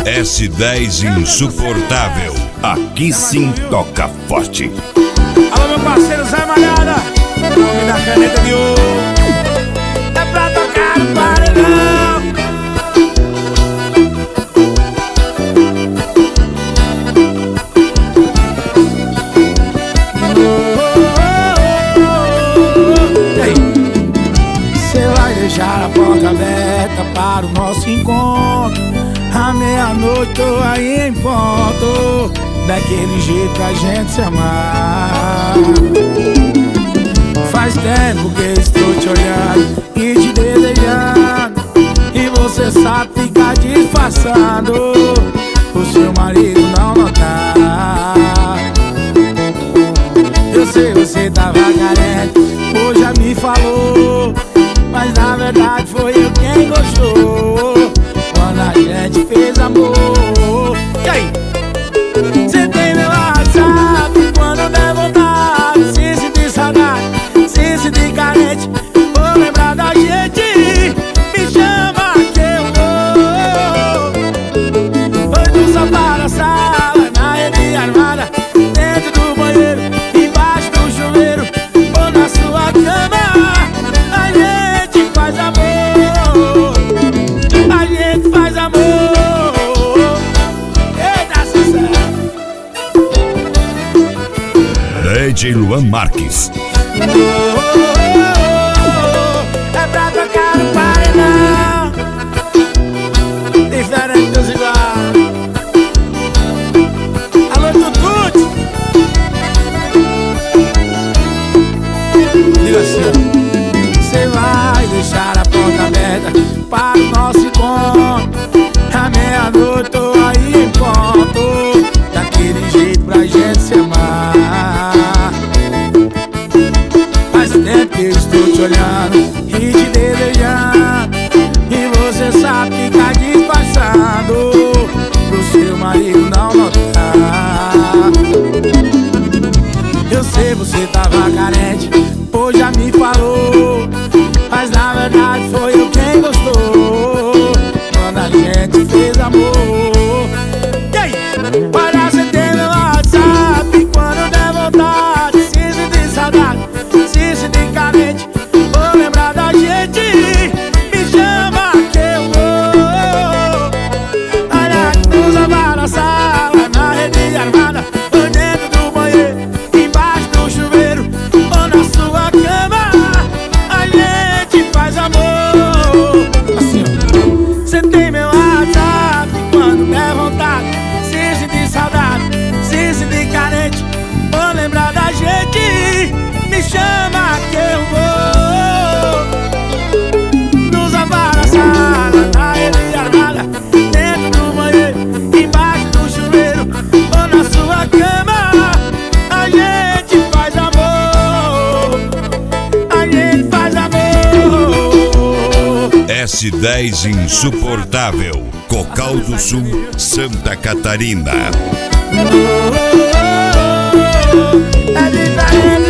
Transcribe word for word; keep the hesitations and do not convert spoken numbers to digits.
S dez insuportável. Aqui sim toca forte. Alô, meu parceiro Zé Malhada, nome da caneta de ouro. É pra tocar no paredão. Cê vai deixar a porta aberta para o nosso encontro. À meia-noite tô aí em ponto, daquele jeito pra gente se amar. Faz tempo que estou te olhando e te desejando, e você sabe ficar disfarçando, o seu marido não notar. Eu sei, você tava carente, hoje já me falou, mas na verdade foi eu quem gostou quando a gente fez amor. E aí? Cê tem meu WhatsApp quando der vontade, se sentir saudade, se sentir carente, vou lembrar da gente, me chama que eu vou. Foi do sofá na sala, na rede armada, dentro do banheiro, embaixo do chuveiro, ou na sua cama, a gente faz amor, a gente faz amor. D J Luan Marques. Oh, oh, oh, oh, é pra tocar no paredão, diferente dos igual. Alô, Tututi. Diga assim, ó. Cê vai deixar a porta aberta para o nosso encontro. À meia-noite tô aí em ponto, daquele jeito pra gente se amar. Faz tempo que eu estou te olhando e te desejando, e você sabe ficar disfarçando, pro seu marido não notar. Eu sei, você tava carente, hoje já me falou, mas na verdade foi eu quem gostou quando a gente fez amor. E aí? Olha, você tem meu WhatsApp quando der vontade, se sentir saudade, se sentir carente, vou lembrar da gente, me chama que eu vou. Olha, nos lavar na sala, na rede armada, ou dentro do banheiro, embaixo do chuveiro, ou na sua cama, a gente faz amor. Assim, ó. Cê tem meu WhatsApp quando der vontade, se sentir saudade, se sentir carente, vou lembrar da gente, me chama que eu vou. Nos lavar na sala, na rede armada, dentro do banheiro, embaixo do chuveiro, ou na sua cama, a gente faz amor, a gente faz amor. S dez insuportável. Cocal do Sul, Santa Catarina. Oh, oh, oh, oh, é diferente.